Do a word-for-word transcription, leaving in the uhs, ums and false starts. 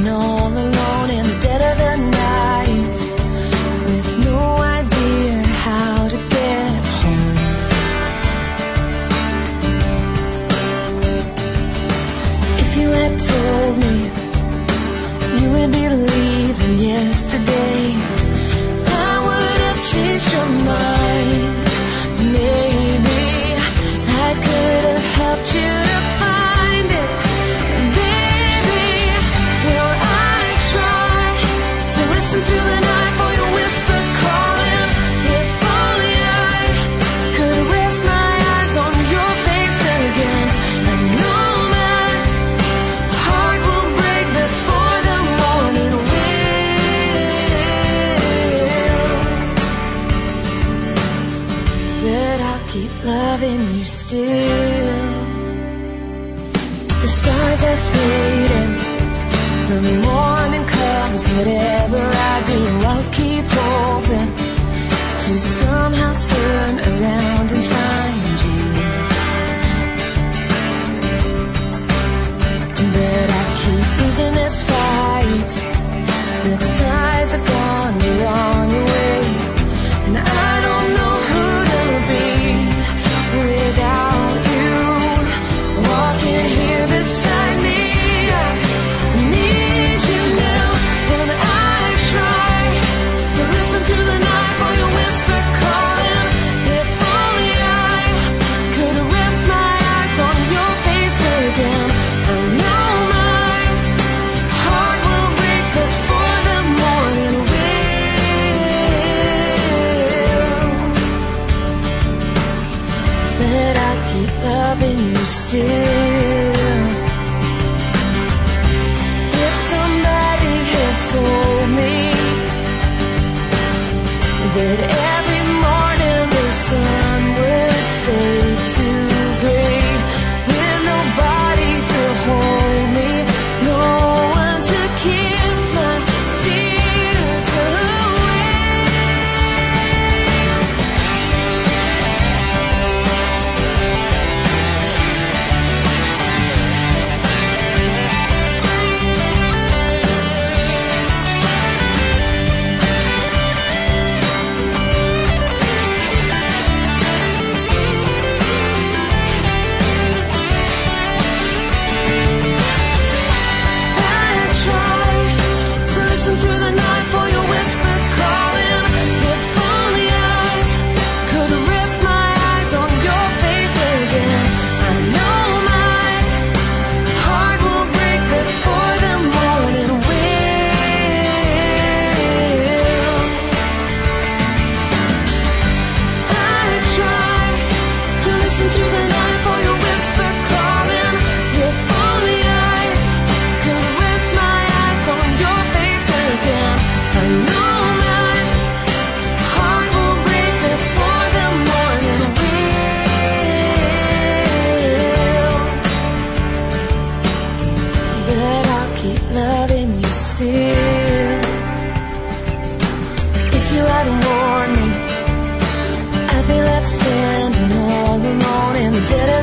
standing all alone in the dead of the night, with no idea how to get home. If you had told me you would be leaving yesterday, I would have changed your mind. Maybe I could have helped you to find it. Baby, will I try to listen through the night for your whisper calling? If only I could rest my eyes on your face again. I know my heart will break before the morning will. But I'll keep loving you still. The stars are fading, the morning comes, whatever I do, I'll keep hoping to somehow turn around and find you. But I keep losing this fight, the ties are gone, you're on your way, and I don't know who to be without you walking here beside me. I need you now, and I try to listen through the night for your whisper calling. If only I could rest my eyes on your face again. I know my heart will break before the morning will. But I keep loving you still. If somebody had told me that every morning the sun would fade to gray, with nobody to hold me, no one to kiss my tears away. Standing all alone in the dead of